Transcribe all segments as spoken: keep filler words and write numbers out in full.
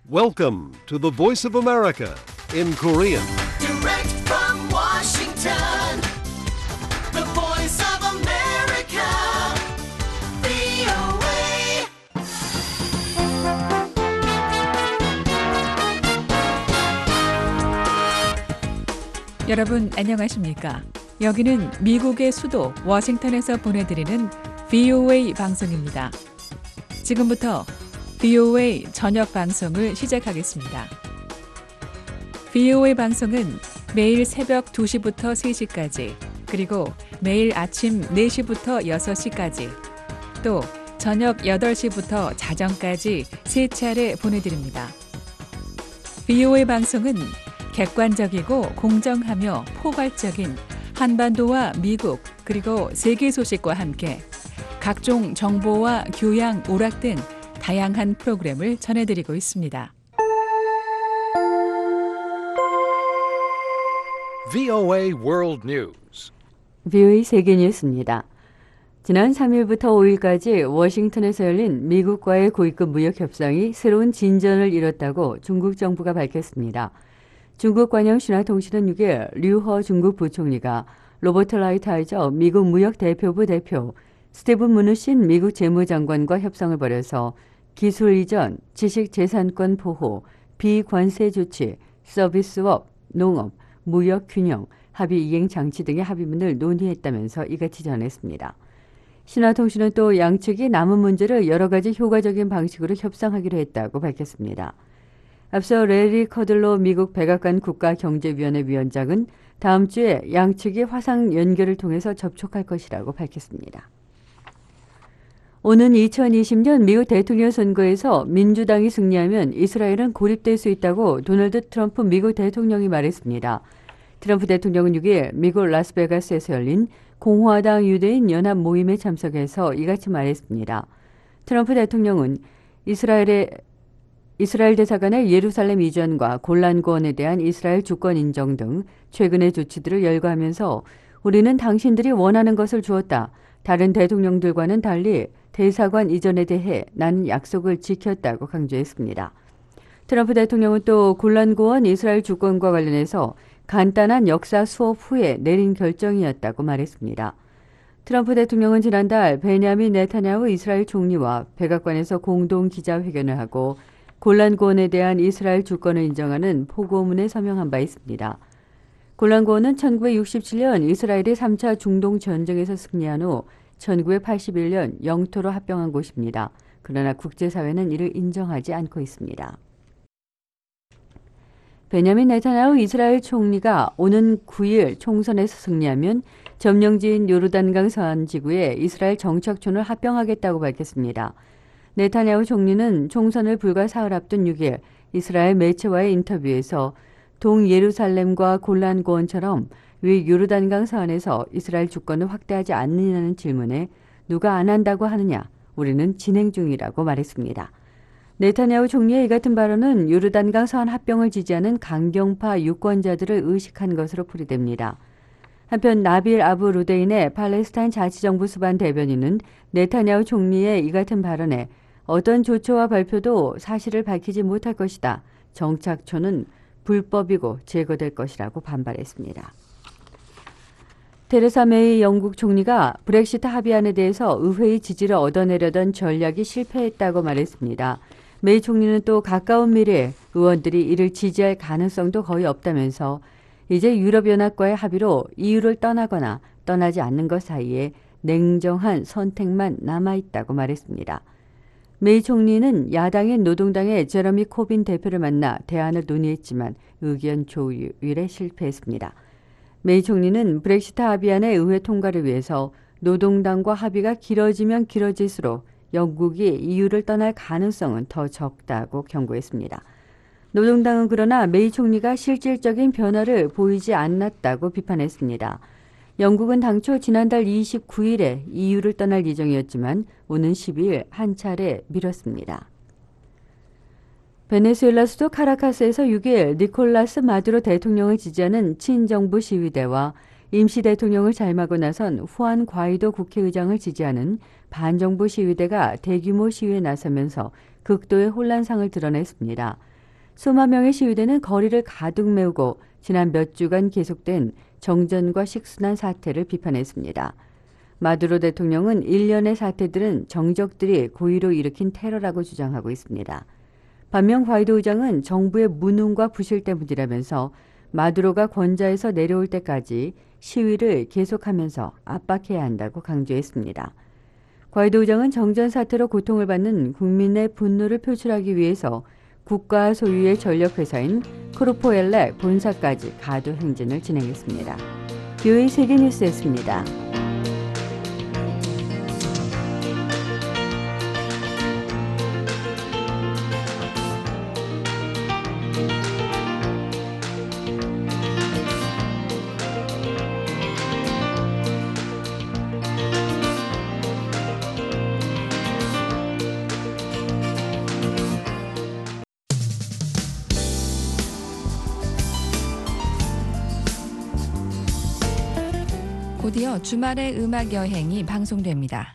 Welcome to the Voice of America in Korean. Direct from Washington, the voice of America, 브이오에이. 여러분 안녕하십니까? 여기는 미국의 수도 워싱턴에서 보내드리는 브이오에이 방송입니다. 지금부터 브이오에이 저녁 방송을 시작하겠습니다. 브이오에이 방송은 매일 새벽 두 시부터 세 시까지, 그리고 매일 아침 네 시부터 여섯 시까지, 또 저녁 여덟 시부터 자정까지 세 차례 보내드립니다. 브이오에이 방송은 객관적이고 공정하며 포괄적인 한반도와 미국 그리고 세계 소식과 함께 각종 정보와 교양, 오락 등 다양한 프로그램을 전해드리고 있습니다. 브이오에이 World News. 브이오에이 세계 뉴스입니다. 지난 삼 일부터 오 일까지 워싱턴에서 열린 미국과의 고위급 무역 협상이 새로운 진전을 이뤘다고 중국 정부가 밝혔습니다. 중국 관영 신화통신은 육 일 류허 중국 부총리가 로버트 라이트하이저 미국 무역대표부 대표, 스티븐 무누신 미국 재무장관과 협상을 벌여서 기술 이전, 지식재산권 보호, 비관세 조치, 서비스업, 농업, 무역 균형, 합의 이행 장치 등의 합의문을 논의했다면서 이같이 전했습니다. 신화통신은 또 양측이 남은 문제를 여러 가지 효과적인 방식으로 협상하기로 했다고 밝혔습니다. 앞서 레리 커들로 미국 백악관 국가경제위원회 위원장은 다음 주에 양측이 화상 연결을 통해서 접촉할 것이라고 밝혔습니다. 오는 이천이십 년 미국 대통령 선거에서 민주당이 승리하면 이스라엘은 고립될 수 있다고 도널드 트럼프 미국 대통령이 말했습니다. 트럼프 대통령은 육 일 미국 라스베가스에서 열린 공화당 유대인 연합 모임에 참석해서 이같이 말했습니다. 트럼프 대통령은 이스라엘의 이스라엘 대사관의 예루살렘 이전과 골란고원에 대한 이스라엘 주권 인정 등 최근의 조치들을 열거하면서 우리는 당신들이 원하는 것을 주었다. 다른 대통령들과는 달리 대사관 이전에 대해 나는 약속을 지켰다고 강조했습니다. 트럼프 대통령은 또 골란고원 이스라엘 주권과 관련해서 간단한 역사 수업 후에 내린 결정이었다고 말했습니다. 트럼프 대통령은 지난달 베냐민 네타냐후 이스라엘 총리와 백악관에서 공동 기자회견을 하고 골란고원에 대한 이스라엘 주권을 인정하는 포고문에 서명한 바 있습니다. 골란고원은 천구백육십칠 년 이스라엘이 삼 차 중동 전쟁에서 승리한 후 천구백팔십일 년 영토로 합병한 곳입니다. 그러나 국제사회는 이를 인정하지 않고 있습니다. 베냐민 네타냐후 이스라엘 총리가 오는 구 일 총선에서 승리하면 점령지인 요르단강 서안 지구에 이스라엘 정착촌을 합병하겠다고 밝혔습니다. 네타냐후 총리는 총선을 불과 사흘 앞둔 육 일 이스라엘 매체와의 인터뷰에서 동예루살렘과 골란고원처럼 왜 요르단강 서안에서 이스라엘 주권을 확대하지 않느냐는 질문에 누가 안 한다고 하느냐, 우리는 진행 중이라고 말했습니다. 네타냐후 총리의 이 같은 발언은 요르단강 서안 합병을 지지하는 강경파 유권자들을 의식한 것으로 풀이됩니다. 한편 나빌 아부 루데인의 팔레스타인 자치정부 수반 대변인은 네타냐후 총리의 이 같은 발언에 어떤 조처와 발표도 사실을 밝히지 못할 것이다. 정착촌은 불법이고 제거될 것이라고 반발했습니다. 테레사 메이 영국 총리가 브렉시트 합의안에 대해서 의회의 지지를 얻어내려던 전략이 실패했다고 말했습니다. 메이 총리는 또 가까운 미래에 의원들이 이를 지지할 가능성도 거의 없다면서 이제 유럽연합과의 합의로 이유를 떠나거나 떠나지 않는 것 사이에 냉정한 선택만 남아있다고 말했습니다. 메이 총리는 야당인 노동당의 제러미 코빈 대표를 만나 대안을 논의했지만 의견 조율에 실패했습니다. 메이 총리는 브렉시트 합의안의 의회 통과를 위해서 노동당과 합의가 길어지면 길어질수록 영국이 이유를 떠날 가능성은 더 적다고 경고했습니다. 노동당은 그러나 메이 총리가 실질적인 변화를 보이지 않았다고 비판했습니다. 영국은 당초 지난달 이십구 일에 이유를 떠날 예정이었지만 오는 십 일 한 차례 미뤘습니다. 베네수엘라 수도 카라카스에서 육 일 니콜라스 마두로 대통령을 지지하는 친정부 시위대와 임시 대통령을 잘마고 나선 후안 과이도 국회의장을 지지하는 반정부 시위대가 대규모 시위에 나서면서 극도의 혼란상을 드러냈습니다. 수만 명의 시위대는 거리를 가득 메우고 지난 몇 주간 계속된 정전과 식순환 사태를 비판했습니다. 마두로 대통령은 일련의 사태들은 정적들이 고의로 일으킨 테러라고 주장하고 있습니다. 반면 과이도 의장은 정부의 무능과 부실 때문이라면서 마두로가 권좌에서 내려올 때까지 시위를 계속하면서 압박해야 한다고 강조했습니다. 과이도 의장은 정전 사태로 고통을 받는 국민의 분노를 표출하기 위해서 국가 소유의 전력회사인 크루포 엘렉 본사까지 가두 행진을 진행했습니다. 비오에이 세계뉴스였습니다. 곧이어 주말의 음악 여행이 방송됩니다.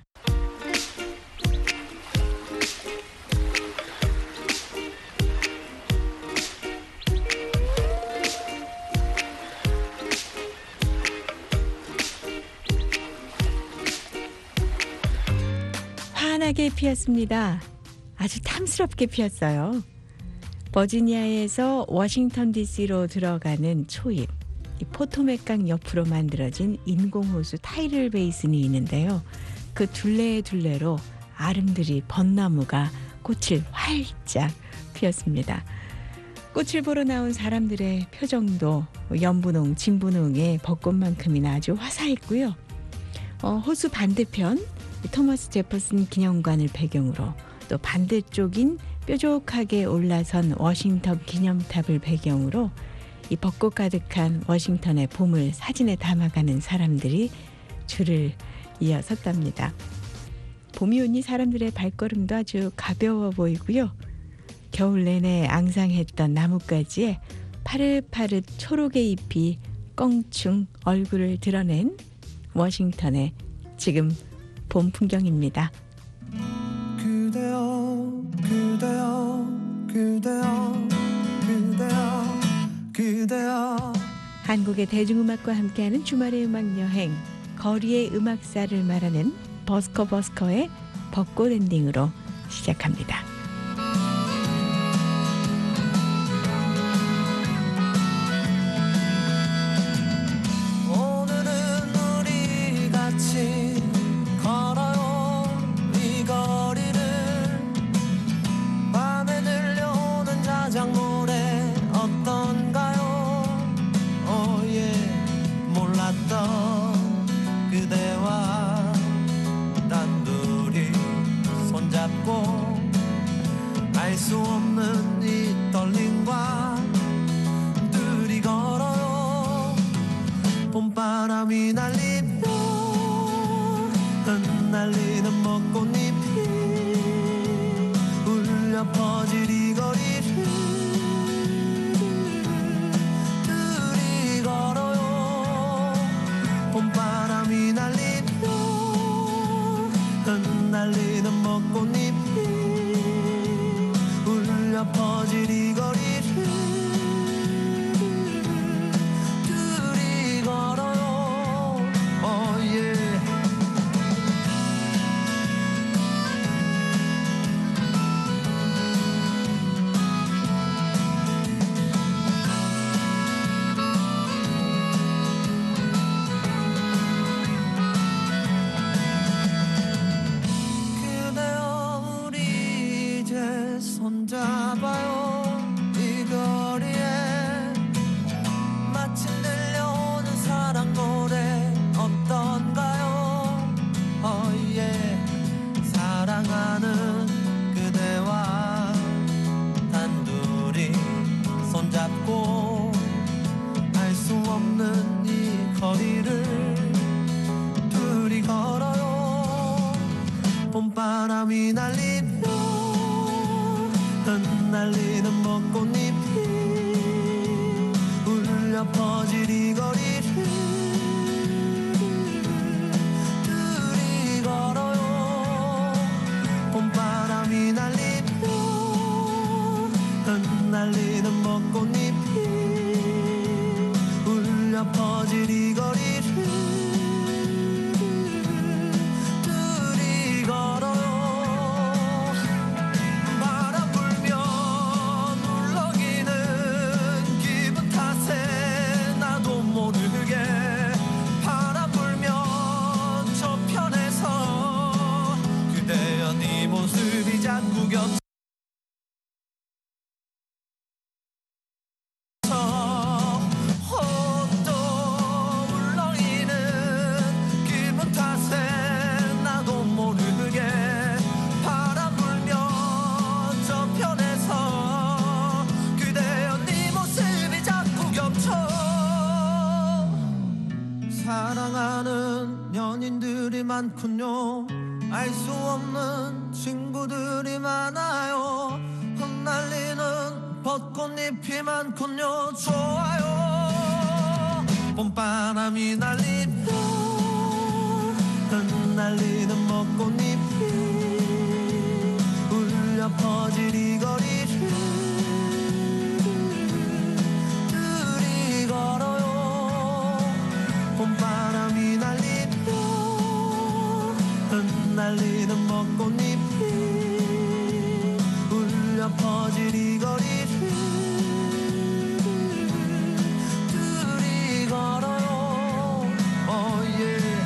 환하게 피었습니다. 아주 탐스럽게 피었어요. 버지니아에서 워싱턴 디씨로 들어가는 초입, 이 포토맥강 옆으로 만들어진 인공호수 타이를 베이슨이 있는데요. 그 둘레 둘레로 아름드리 벚나무가 꽃을 활짝 피웠습니다. 꽃을 보러 나온 사람들의 표정도 연분홍, 진분홍의 벚꽃만큼이나 아주 화사했고요. 어, 호수 반대편 토머스 제퍼슨 기념관을 배경으로, 또 반대쪽인 뾰족하게 올라선 워싱턴 기념탑을 배경으로 이 벚꽃 가득한 워싱턴의 봄을 사진에 담아가는 사람들이 줄을 이어 섰답니다. 봄이 오니 사람들의 발걸음도 아주 가벼워 보이고요. 겨울 내내 앙상했던 나뭇가지에 파릇파릇 초록의 잎이 껑충 얼굴을 드러낸 워싱턴의 지금 봄 풍경입니다. 그대여 그대여 그대여 그대여 그대여. 한국의 대중음악과 함께하는 주말의 음악 여행, 거리의 음악사를 말하는 버스커버스커의 벚꽃 엔딩으로 시작합니다. 오늘은 우리 같이 걸어요 이 거리를. 밤에 들려오는 자작 노래 어떤가요? 오예 몰랐던 그대와 단둘이 손잡고 알 수 없는 이 떨림과 둘이 걸어요. 봄바람이 날리며 흩날리는 벚꽃잎이 울려 퍼질 이 거리를 둘이 걸어요. 봄바람이 날리며 흩날리는 벚꽃잎이 울려 퍼질 이 거리를 둘이 걸어요. Oh yeah. 그대여 우리 이제 손잡아요 이 거리에. 마침 들려오는 사랑 노래 어떤가요? oh yeah. 사랑하는 그대와 단둘이 손잡고 알 수 없는 이 거리를 둘이 걸어요. 봄바람이 날리며 흩날리는 벚꽃잎이 울려 퍼질 이 거리를 둘이 걸어요. 봄바람이 날리며 흩날리는 벚꽃잎이 울려 퍼질 이 거리를 둘이 걸어요. 바람 불면 울렁이는 기분 탓에 나도 모르게 바람 불면 저편에서 그대여 네 모습이 자꾸 겹쳐 사랑하는 연인들이 많군요. 알 수 없는 친구들이 많아요. 흩날리는 벚꽃잎이 많군요. 좋아요. 봄바람이 날리며 흩날리는 벚꽃잎이 울려 퍼질 이 거리를 둘이 걸어요. 봄바람이 날리며 흩날리는 벚꽃잎이 울려 퍼질 이 거리를 둘이 걸어요. oh yeah.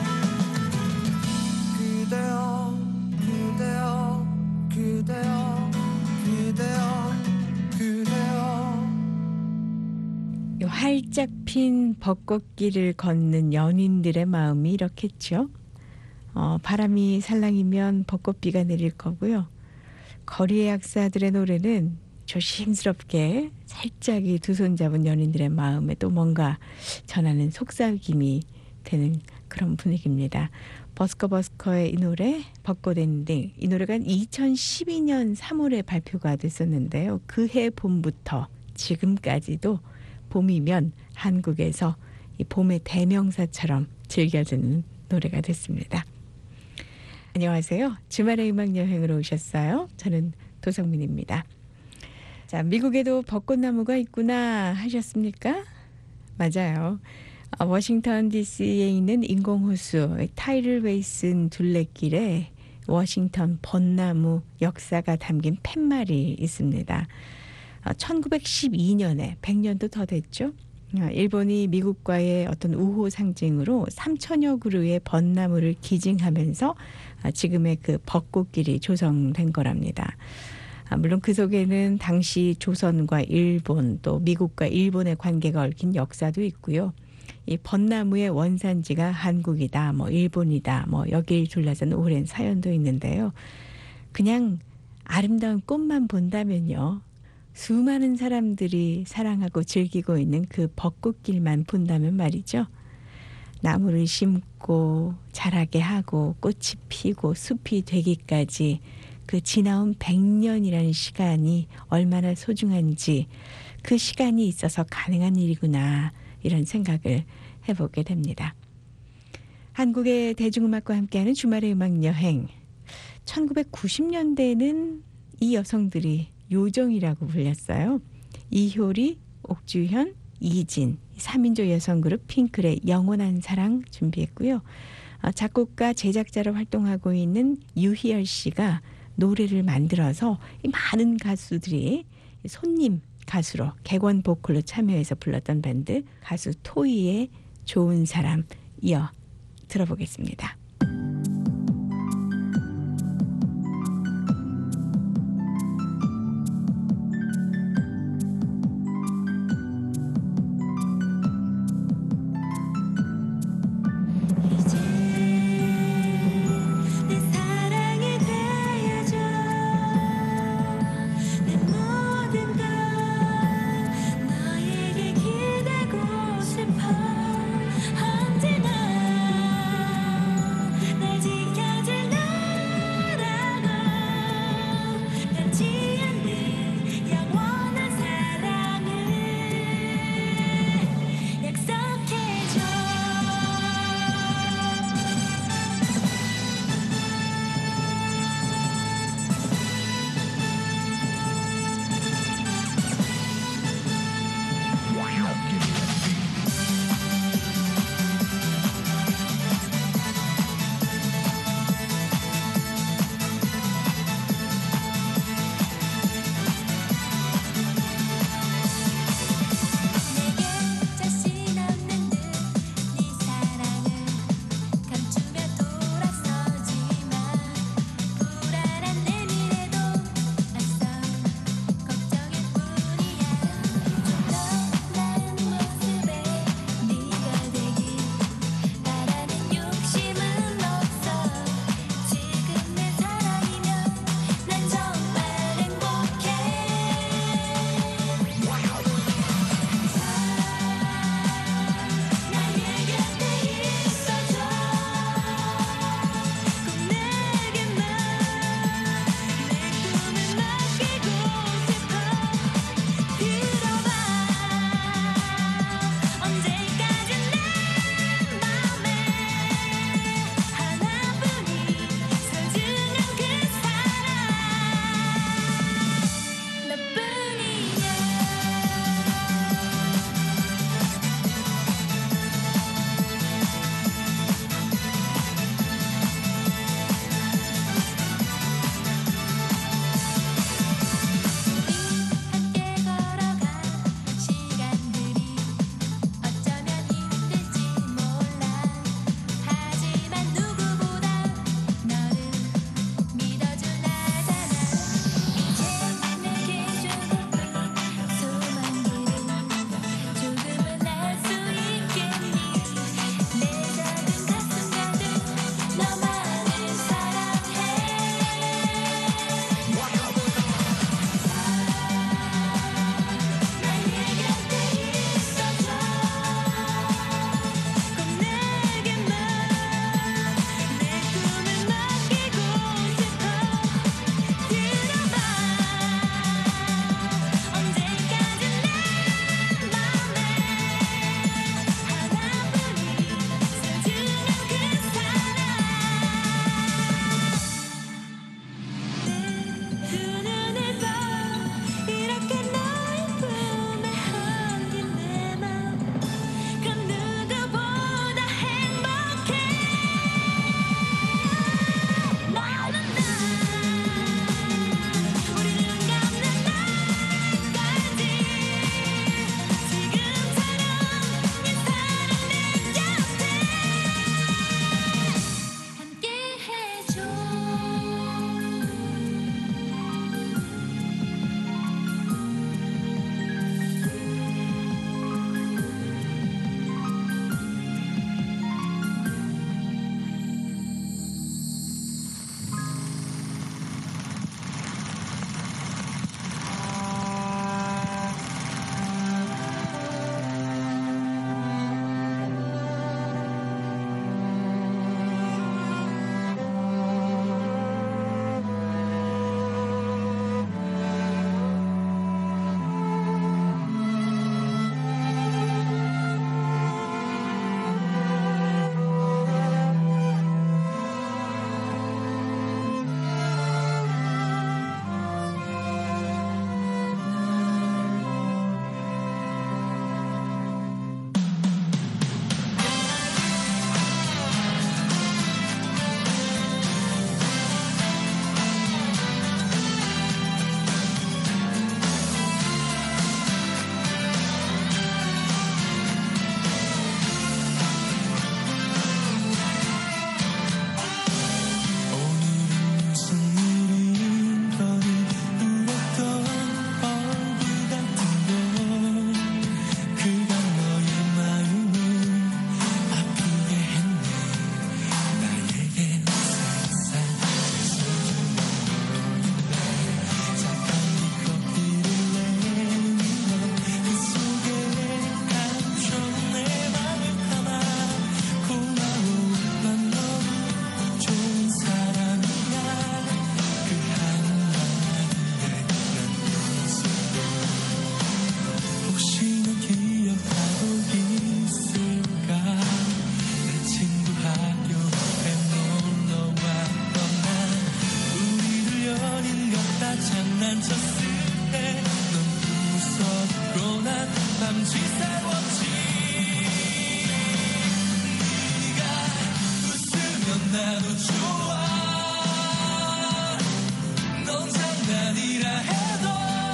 그대여 그대여 그대여 그대여 그대여 요 활짝 핀 벚꽃길을 걷는 연인들의 마음이 이렇겠죠. 어, 바람이 살랑이면 벚꽃비가 내릴 거고요. 거리의 약사들의 노래는 조심스럽게 살짝 두 손 잡은 연인들의 마음에 또 뭔가 전하는 속삭임이 되는 그런 분위기입니다. 버스커버스커의 이 노래 벚꽃 엔딩, 이 노래가 이천십이 년 삼월에 발표가 됐었는데요. 그해 봄부터 지금까지도 봄이면 한국에서 이 봄의 대명사처럼 즐겨지는 노래가 됐습니다. 안녕하세요. 주말의 음악 여행으로 오셨어요. 저는 도성민입니다. 자, 미국에도 벚꽃나무가 있구나 하셨습니까? 맞아요. 워싱턴 디씨에 있는 인공호수 타이를 베이슨 둘레길에 워싱턴 벚나무 역사가 담긴 팻말이 있습니다. 천구백십이 년에 백 년도 더 됐죠. 일본이 미국과의 어떤 우호 상징으로 삼천여 그루의 벚나무를 기증하면서 지금의 그 벚꽃길이 조성된 거랍니다. 물론 그 속에는 당시 조선과 일본 또 미국과 일본의 관계가 얽힌 역사도 있고요. 이 벚나무의 원산지가 한국이다, 뭐 일본이다, 뭐 여기에 둘러싼 오랜 사연도 있는데요. 그냥 아름다운 꽃만 본다면요. 수많은 사람들이 사랑하고 즐기고 있는 그 벚꽃길만 본다면 말이죠. 나무를 심고 자라게 하고 꽃이 피고 숲이 되기까지 그 지나온 백 년이라는 시간이 얼마나 소중한지 그 시간이 있어서 가능한 일이구나 이런 생각을 해보게 됩니다. 한국의 대중음악과 함께하는 주말의 음악 여행. 천구백구십 년대에는 이 여성들이 요정이라고 불렸어요. 이효리, 옥주현, 이진, 삼 인조 여성 그룹 핑클의 영원한 사랑 준비했고요. 작곡가, 제작자로 활동하고 있는 유희열 씨가 노래를 만들어서 많은 가수들이 손님 가수로 객원 보컬로 참여해서 불렀던 밴드 가수 토이의 좋은 사람 이어 들어보겠습니다. 언제나 잠시 세웠지. 네가 웃으면 나도 좋아. 넌 장난이라 해도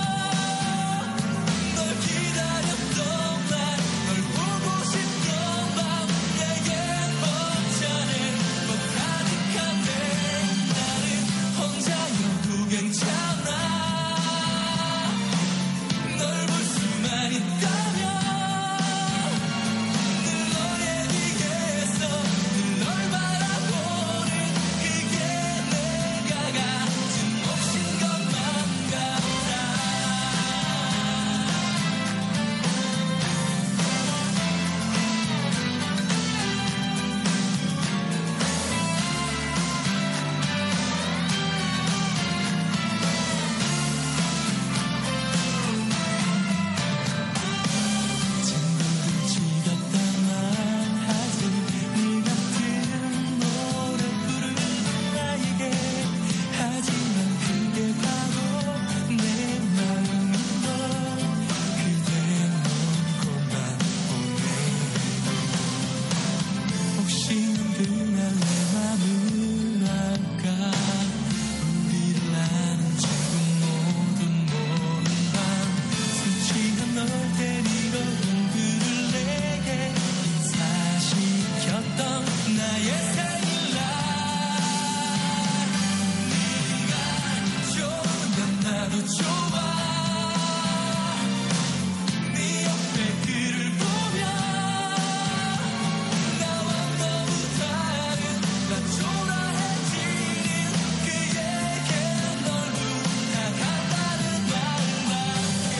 널 기다렸던 날, 널 보고 싶던 밤, 내게 벅차네. 꼭 가득한 내 나는 혼자여도 괜찮아. 널 볼 수만 있다면 늘 너의 뒤에서 늘 널 바라보는 그게 내가 가진 몫인 것만 같아. 친구들 지겹다만 하지. 네 같은 노래 부르는 나에게. 하지만 그게 바로 내 마음인 걸. 그대의 먼 곳만 보내. 혹시 그날 내 맘을 알까. 우리를 아는 지금 모두 모른 밤, 술 취한 널 데리러 공들을 내게 인사시켰던 나의 생일날. 네가 좋으면 나도 좋아. 네 옆에 그를 보면 나와 너무 다른 난 초라해지는 그에게 널 부탁한다는 말밖에.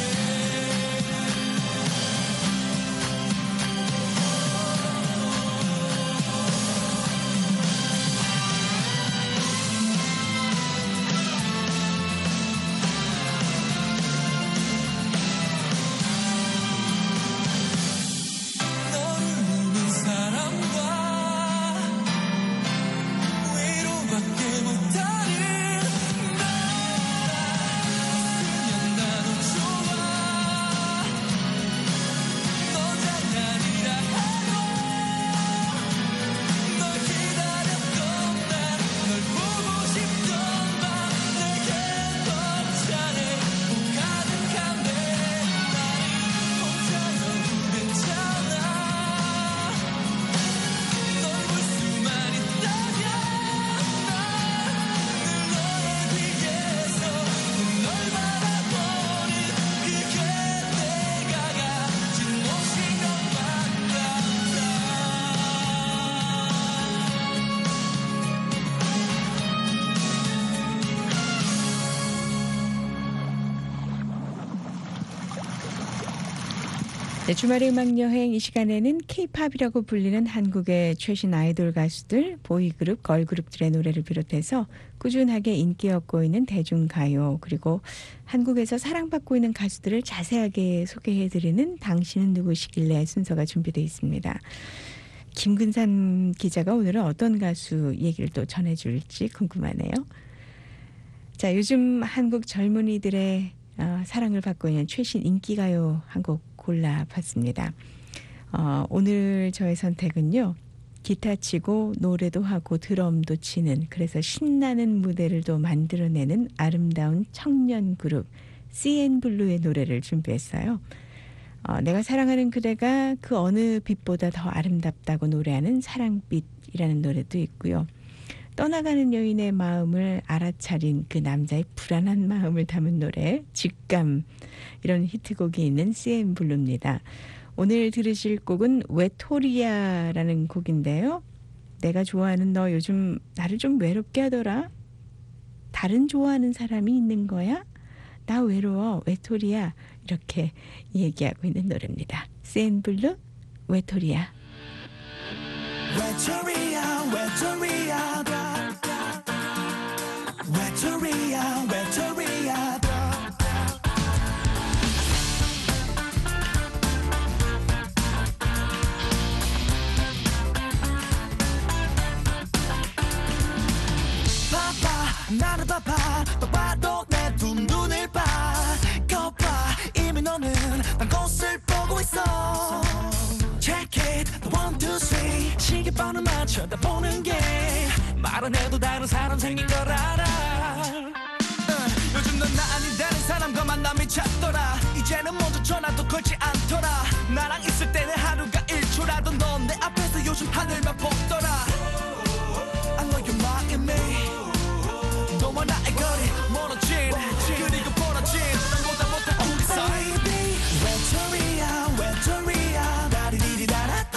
너를 보는 사람과 위로밖에 못하는 나. 웃으면 나도 좋아. 너 장난이라 해도 널 기다렸던 날, 널 보고 싶던 밤, 내게 벅차네. 꼭 가득한 내 나를 혼자여도 괜찮아. 널 볼 수만 있다면 난 늘 너의 뒤에서 늘 널 바라보는 그게 내가 가진 몫인 것만 같아. 네, 주말의 음악 여행 이 시간에는 K-팝이라고 불리는 한국의 최신 아이돌 가수들, 보이그룹, 걸그룹들의 노래를 비롯해서 꾸준하게 인기 얻고 있는 대중가요, 그리고 한국에서 사랑받고 있는 가수들을 자세하게 소개해드리는 당신은 누구시길래 순서가 준비되어 있습니다. 김근삼 기자가 오늘은 어떤 가수 얘기를 또 전해줄지 궁금하네요. 자, 요즘 한국 젊은이들의 어, 사랑을 받고 있는 최신 인기가요 한 곡 골라봤습니다. 어, 오늘 저의 선택은요. 기타 치고 노래도 하고 드럼도 치는, 그래서 신나는 무대를 또 만들어내는 아름다운 청년 그룹 씨엔블루의 노래를 준비했어요. 어, 내가 사랑하는 그대가 그 어느 빛보다 더 아름답다고 노래하는 사랑빛이라는 노래도 있고요. 떠나가는 여인의 마음을 알아차린 그 남자의 불안한 마음을 담은 노래 직감, 이런 히트곡이 있는 씨엔블루입니다. 오늘 들으실 곡은 외톨이야라는 곡인데요. 내가 좋아하는 너 요즘 나를 좀 외롭게 하더라. 다른 좋아하는 사람이 있는 거야? 나 외로워, 외톨이야. 이렇게 얘기하고 있는 노래입니다. 씨엔블루, 외톨이야. 외톨이야 외톨이야 외톨이야 외톨이야. 봐봐 나를 봐봐 똑바로 내 두 눈을 봐. 거봐 이미 너는 난 곳을 보고 있어. 나 쳐다보는 게 말 안 해도 다른 사람 생긴 걸 알아. 요즘 넌 나 아닌 다른 사람과 만남이 잦더라. 이제는 먼저 전화도 걸지 않더라. 나랑 있을 때는 하루가 일 초라도 넌 내 앞에서 요즘 하늘만 보더라. I know you're mocking me. 너와 나의 거리 멀어진 그리고 벌어진 보다 못한 우리 사이. Baby 외톨이야 외톨이야 다리리리다라뚜.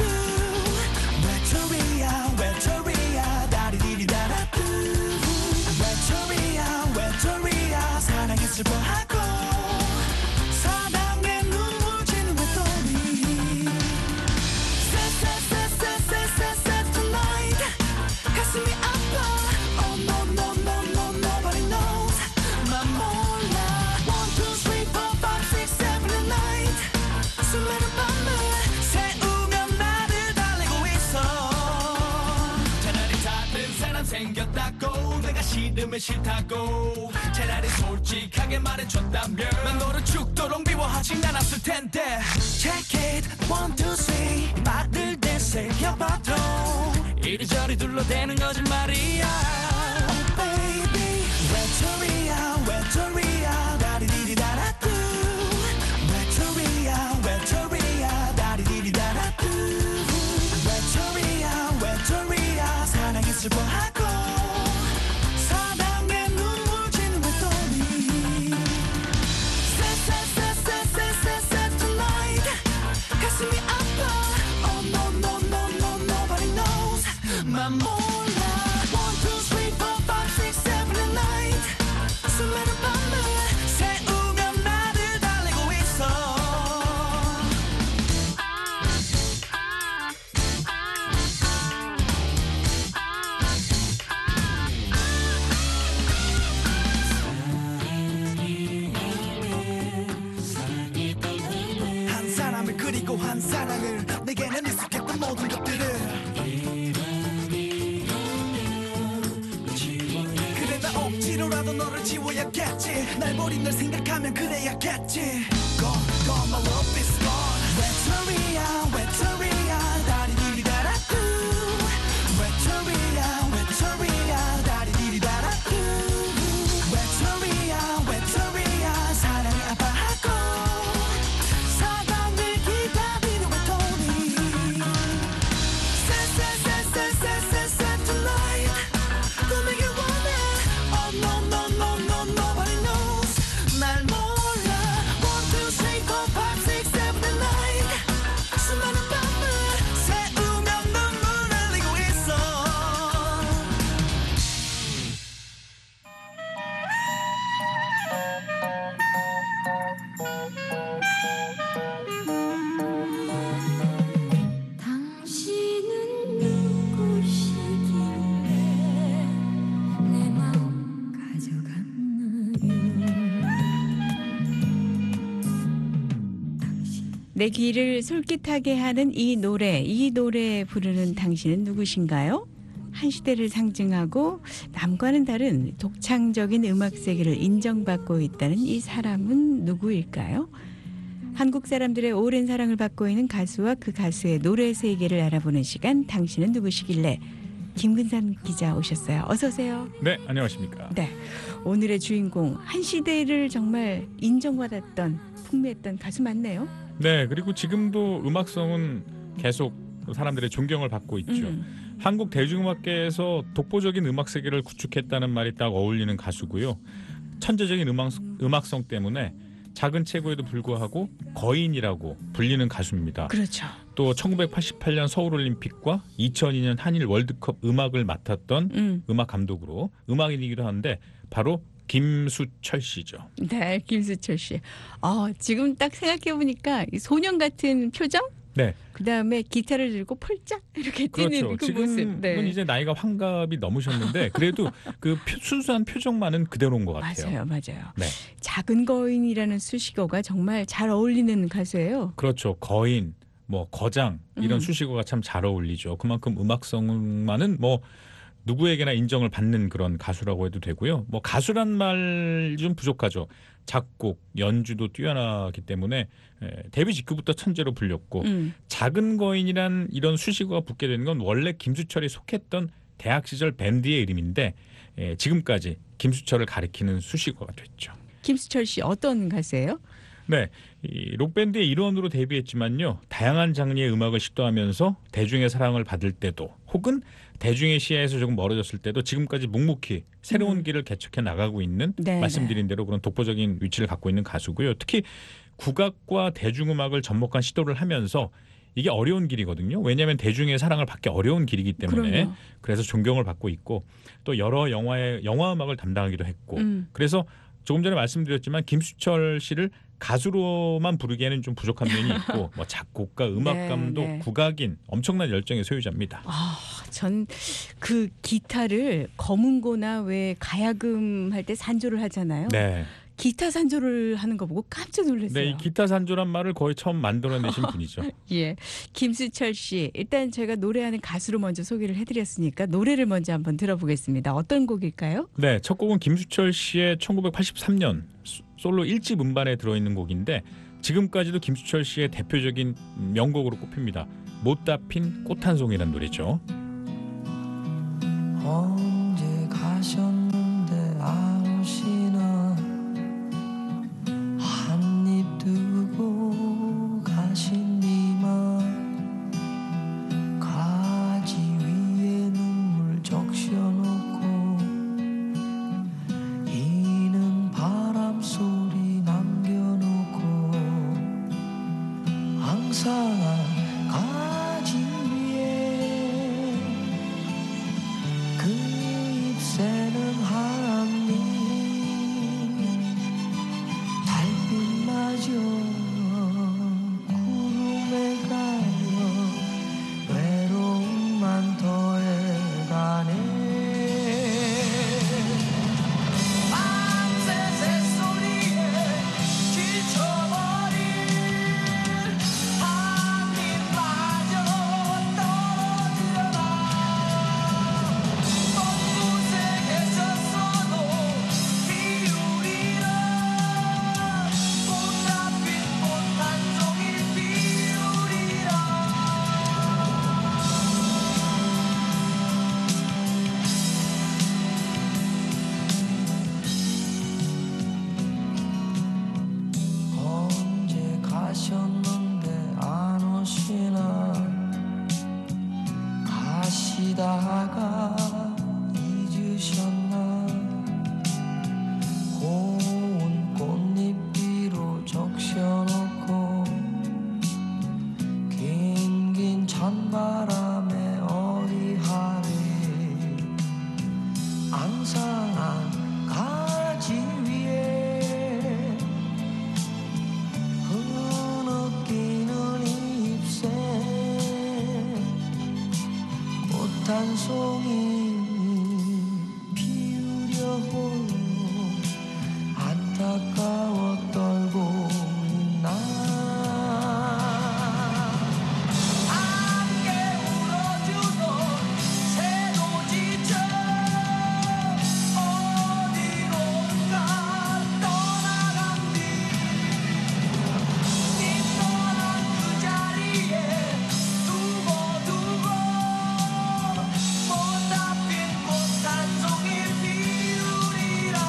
외톨이야 외톨이야 다리리리다라뚜. 외톨이야 외톨이야 사랑에 슬퍼하고 사랑에 눈물 지는 외톨이. Sad tonight 가슴이 아파. Oh no no no no nobody knows 난 몰라. One two three four five six seven and eight 수많은 밤을 새우며 나를 달래고 있어. 차라리 다른 사람 생겼다고 내가 싫으면 싫다고 차라리 솔직하게 말해줬다면 난 너를 죽도록 미워하진 않았을 텐데. Check it one two three 말을 되새겨봐도 이리저리 둘러대는 거짓말이야. Oh baby 외톨이야 외톨이야 다리리리다라뚜. 외톨이야 외톨이야 다리리리다라뚜. 외톨이야 외톨이야 사랑에 슬퍼하고 사랑에 눈물 지는 외톨이. Sad tonight 가슴이 아파. Oh no no no no nobody knows 난 몰라. One two three four five six seven and eight 수많은 밤을 새우며 나를 달래고 있어. 한 사람을 그리고 한 사랑을 내게는 익숙했던 모든 것들을 그래 나 억지로라도 너를 지워야겠지. 날 버린 널 생각하면 그래야겠지. Gone gone my love is gone. 외톨이야 외톨이야 다리리리다라뚜. 외톨이야 외톨이야 다리리리다라뚜. 외톨이야 외톨이야 사랑이 아파하고 사랑을 기다리는 외톨이. Sad tonight 꿈이길 원해. Oh no no no no nobody knows 날 몰라. One two three four five six seven and eight 수많은 밤을 새우며 눈물 흘리고 있어. 당신은 누구시길래 내 마음 가져갔나요? 당신 내 귀를 솔깃하게 하는 이 노래, 이 노래 부르는 당신은 누구신가요? 한 시대를 상징하고 남과는 다른 독창적인 음악 세계를 인정받고 있다는 이 사람은 누구일까요? 한국 사람들의 오랜 사랑을 받고 있는 가수와 그 가수의 노래 세계를 알아보는 시간, 당신은 누구시길래. 김근삼 기자 오셨어요. 어서 오세요. 네, 안녕하십니까. 네, 오늘의 주인공, 한 시대를 정말 인정받았던, 풍미했던 가수 맞네요. 네, 그리고 지금도 음악성은 계속 사람들의 존경을 받고 있죠. 음. 한국 대중음악계에서 독보적인 음악 세계를 구축했다는 말이 딱 어울리는 가수고요. 천재적인 음악, 음악성 때문에 작은 체구에도 불구하고 거인이라고 불리는 가수입니다. 그렇죠. 또 천구백팔십팔 년 서울올림픽과 이천이 년 한일 월드컵 음악을 맡았던 음. 음악 감독으로 음악인이기도 한데 바로 김수철 씨죠. 네, 김수철 씨. 어, 지금 딱 생각해 보니까 소년 같은 표정? 네. 그다음에 기타를 들고 폴짝 이렇게 뛰는 그렇죠. 그 지금은 모습. 네. 이제 나이가 환갑이 넘으셨는데 그래도 그 표- 순수한 표정만은 그대로인 것 같아요. 맞아요, 맞아요. 네. 작은 거인이라는 수식어가 정말 잘 어울리는 가수예요. 그렇죠. 거인, 뭐 거장 이런 음. 수식어가 참 잘 어울리죠. 그만큼 음악성만은 뭐 누구에게나 인정을 받는 그런 가수라고 해도 되고요. 뭐 가수란 말 좀 부족하죠. 작곡, 연주도 뛰어나기 때문에 에, 데뷔 직후부터 천재로 불렸고 음. 작은 거인이란 이런 수식어가 붙게 되는 건 원래 김수철이 속했던 대학 시절 밴드의 이름인데 에, 지금까지 김수철을 가리키는 수식어가 됐죠. 김수철 씨 어떤 가수예요? 네, 이 록밴드의 일원으로 데뷔했지만요. 다양한 장르의 음악을 시도하면서 대중의 사랑을 받을 때도 혹은 대중의 시야에서 조금 멀어졌을 때도 지금까지 묵묵히 새로운 음. 길을 개척해 나가고 있는 네, 말씀드린 대로 그런 독보적인 위치를 갖고 있는 가수고요. 특히 국악과 대중음악을 접목한 시도를 하면서 이게 어려운 길이거든요. 왜냐하면 대중의 사랑을 받기 어려운 길이기 때문에 그럼요. 그래서 존경을 받고 있고 또 여러 영화의 영화 음악을 담당하기도 했고 음. 그래서 조금 전에 말씀드렸지만 김수철 씨를 가수로만 부르기에는 좀 부족한 면이 있고 뭐 작곡가, 음악 네, 감독, 네. 국악인 엄청난 열정의 소유자입니다. 아, 전 그 기타를 검은고나 왜 가야금 할 때 산조를 하잖아요. 네. 기타 산조를 하는 거 보고 깜짝 놀랐어요. 네, 이 기타 산조란 말을 거의 처음 만들어내신 분이죠. 예, 김수철 씨 일단 제가 노래하는 가수로 먼저 소개를 해드렸으니까 노래를 먼저 한번 들어보겠습니다. 어떤 곡일까요? 네, 첫 곡은 김수철 씨의 천구백팔십삼 년 솔로 일 집 음반에 들어있는 곡인데 지금까지도 김수철 씨의 대표적인 명곡으로 꼽힙니다. 못다 핀 꽃 한 송이라는 노래죠. 언제 가셨는데 안 오시나 한입 두고 가신디만 가지 위에 눈물 적셔놓고 이는 바람 소리 남겨놓고 항상 가지 위에 그 잎새는 한잎 달빛마저 구름에 가려 외로움만 더해가네 밤새 새소리에 지쳐버린 한잎마저 떨어지려나 뻔무색해졌어도 비우리라 꽃다 핀 꽃 한 송이 비우리라 언제 가셨는데 안 오시나 가시다가 잊으셨나 고운 꽃잎비로 적셔놓고 긴긴 찬바람에 어리하리 앙상한 가지 위에 흐느끼는 잎새 꽃 한 송이 피우려 홀로 안타까워 떨고 있나 함께 울어주던 새도 지쳐 어디론가 떠나간디 네 떠난 그 자리에 두고두고 못다 핀 꽃 한 송이 피우리라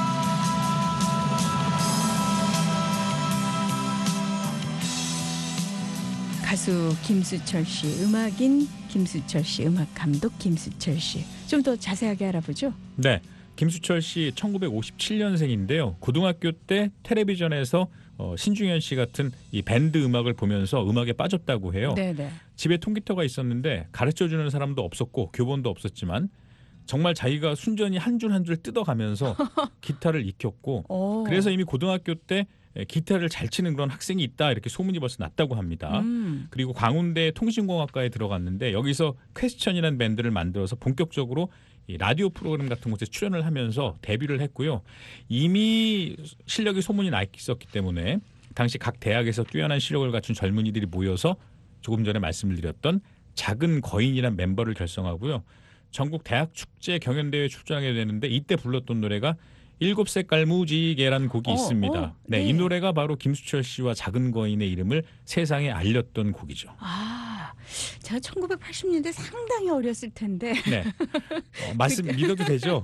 가수 김수철 씨, 음악인 김수철 씨, 음악 감독 김수철 씨. 좀 더 자세하게 알아보죠. 네, 김수철 씨 천구백오십칠 년생인데요. 고등학교 때 텔레비전에서 어, 신중현 씨 같은 이 밴드 음악을 보면서 음악에 빠졌다고 해요. 네네. 집에 통기타가 있었는데 가르쳐주는 사람도 없었고 교본도 없었지만 정말 자기가 순전히 한 줄 한 줄 뜯어가면서 기타를 익혔고 오. 그래서 이미 고등학교 때 기타를 잘 치는 그런 학생이 있다 이렇게 소문이 벌써 났다고 합니다. 음. 그리고 광운대 통신공학과에 들어갔는데 여기서 퀘스천이라는 밴드를 만들어서 본격적으로 이 라디오 프로그램 같은 곳에 출연을 하면서 데뷔를 했고요. 이미 실력이 소문이 나 있었기 때문에 당시 각 대학에서 뛰어난 실력을 갖춘 젊은이들이 모여서 조금 전에 말씀을 드렸던 작은 거인이란 멤버를 결성하고요. 전국 대학 축제 경연대회에 출전하게 되는데 이때 불렀던 노래가 일곱 색깔 무지개라는 곡이 어, 있습니다. 어, 네, 네. 이 노래가 바로 김수철 씨와 작은 거인의 이름을 세상에 알렸던 곡이죠. 아, 제가 천구백팔십 년대 상당히 어렸을 텐데 네, 어, 말씀 믿어도 되죠?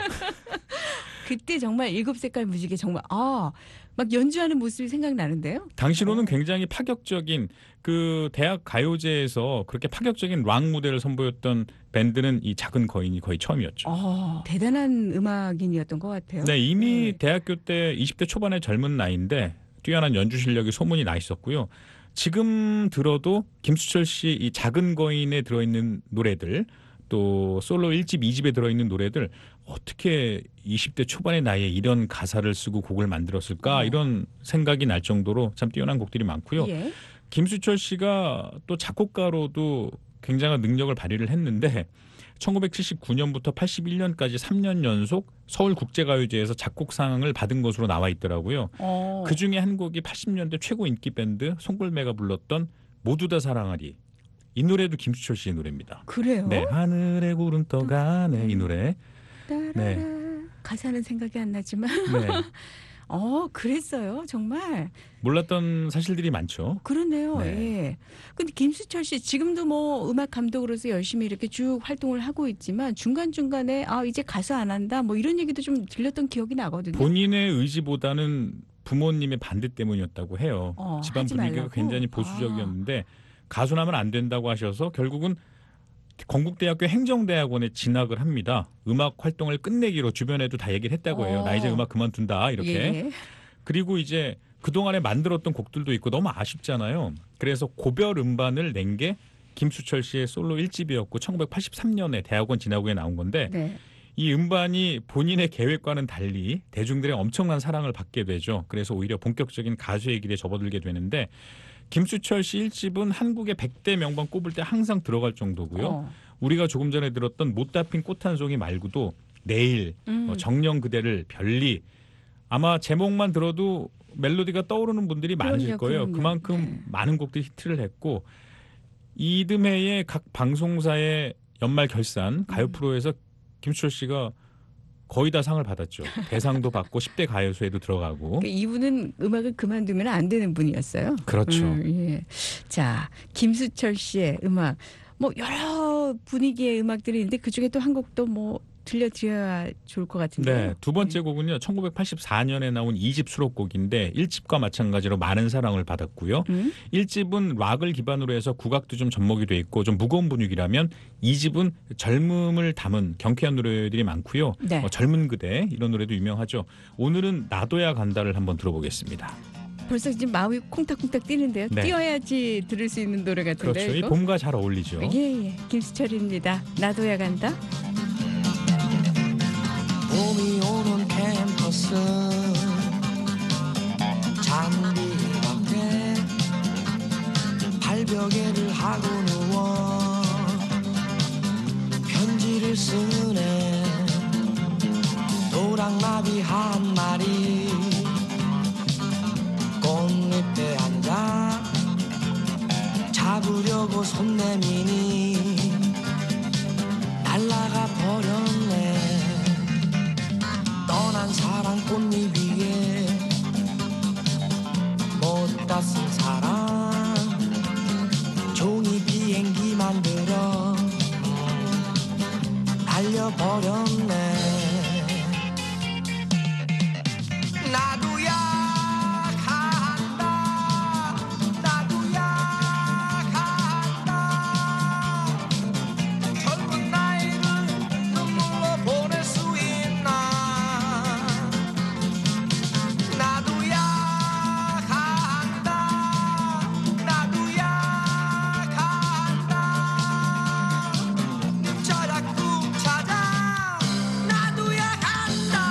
그때 정말 일곱 색깔 무지개 정말 아, 막 연주하는 모습이 생각나는데요. 당시로는 굉장히 파격적인 그 대학 가요제에서 그렇게 파격적인 락 무대를 선보였던 밴드는 이 작은 거인이 거의 처음이었죠. 어, 대단한 음악인이었던 것 같아요. 네, 이미 네. 대학교 때 이십 대 초반의 젊은 나이인데 뛰어난 연주 실력이 소문이 나 있었고요. 지금 들어도 김수철 씨 이 작은 거인에 들어있는 노래들 또 솔로 일 집, 이 집에 들어있는 노래들 어떻게 이십 대 초반의 나이에 이런 가사를 쓰고 곡을 만들었을까 어. 이런 생각이 날 정도로 참 뛰어난 곡들이 많고요. 예. 김수철 씨가 또 작곡가로도 굉장한 능력을 발휘를 했는데 천구백칠십구 년부터 팔십일 년까지 삼 년 연속 서울국제가요제에서 작곡상을 받은 것으로 나와 있더라고요. 어. 그 중에 한 곡이 팔십 년대 최고 인기 밴드 송골매가 불렀던 모두 다 사랑하리. 이 노래도 김수철 씨의 노래입니다. 그래요? 네, 하늘에 구름 떠가네 이 노래. 따라라. 네. 가사는 생각이 안 나지만 네, 어, 그랬어요. 정말. 몰랐던 사실들이 많죠. 그러네요. 네. 예. 근데 김수철 씨 지금도 뭐 음악 감독으로서 열심히 이렇게 쭉 활동을 하고 있지만 중간중간에 아, 이제 가수 안 한다. 뭐 이런 얘기도 좀 들렸던 기억이 나거든요. 본인의 의지보다는 부모님의 반대 때문이었다고 해요. 어, 집안 하지 분위기가 말라고? 굉장히 보수적이었는데 가수나면 안 된다고 하셔서 결국은 건국대학교 행정대학원에 진학을 합니다. 음악 활동을 끝내기로 주변에도 다 얘기를 했다고 해요. 어. 나 이제 음악 그만둔다 이렇게. 예. 그리고 이제 그동안에 만들었던 곡들도 있고 너무 아쉽잖아요. 그래서 고별 음반을 낸 게 김수철 씨의 솔로 일 집이었고 천구백팔십삼 년에 대학원 진학 후에 나온 건데 네. 이 음반이 본인의 계획과는 달리 대중들의 엄청난 사랑을 받게 되죠. 그래서 오히려 본격적인 가수의 길에 접어들게 되는데 김수철 씨 일 집은 한국의 백 대 명반 꼽을 때 항상 들어갈 정도고요. 어. 우리가 조금 전에 들었던 못다 핀 꽃 한 송이 말고도 내일, 음. 어, 정녕 그대를, 별리 아마 제목만 들어도 멜로디가 떠오르는 분들이 많으실 그럼요, 거예요. 그럼요. 그만큼 네. 많은 곡들이 히트를 했고 이듬해에 각 방송사의 연말 결산 가요 음. 프로에서 김수철 씨가 거의 다 상을 받았죠. 대상도 받고 십 대 가요수에도 들어가고. 그러니까 이분은 음악을 그만두면 안 되는 분이었어요. 그렇죠. 음, 예. 자, 김수철 씨의 음악 뭐 여러 분위기의 음악들이 있는데 그 중에 또 한 곡도 뭐 들려드려야 좋을 것 같은데요. 네, 두 번째 곡은요. 천구백팔십사 년에 나온 이 집 수록곡인데 일 집과 마찬가지로 많은 사랑을 받았고요. 음? 일 집은 락을 기반으로 해서 국악도 좀 접목이 돼 있고 좀 무거운 분위기라면 이 집은 젊음을 담은 경쾌한 노래들이 많고요. 네. 어, 젊은 그대 이런 노래도 유명하죠. 오늘은 나도야 간다를 한번 들어보겠습니다. 벌써 지금 마음이 콩닥콩닥 뛰는데요. 네. 뛰어야지 들을 수 있는 노래 같은데. 그렇죠. 이 이거? 봄과 잘 어울리죠. 예, 예. 김수철입니다. 나도야 간다. 봄이 오는 캠퍼스 잔디밭에 발베개를 하고 누워 편지를 쓰네 노랑나비 한 마리 꽃잎에 앉아 잡으려고 손 내미니 날아가 버렸네 떠난 사랑 꽃잎 위에 못다 쓴 사랑 종이 비행기 만들어 날려버렸네 나도야 간다 나도야 간다 젊은 나이를 눈물로 보낼 수 있나 나도야 간다 나도야 간다 늦자락국 찾아 나도야 간다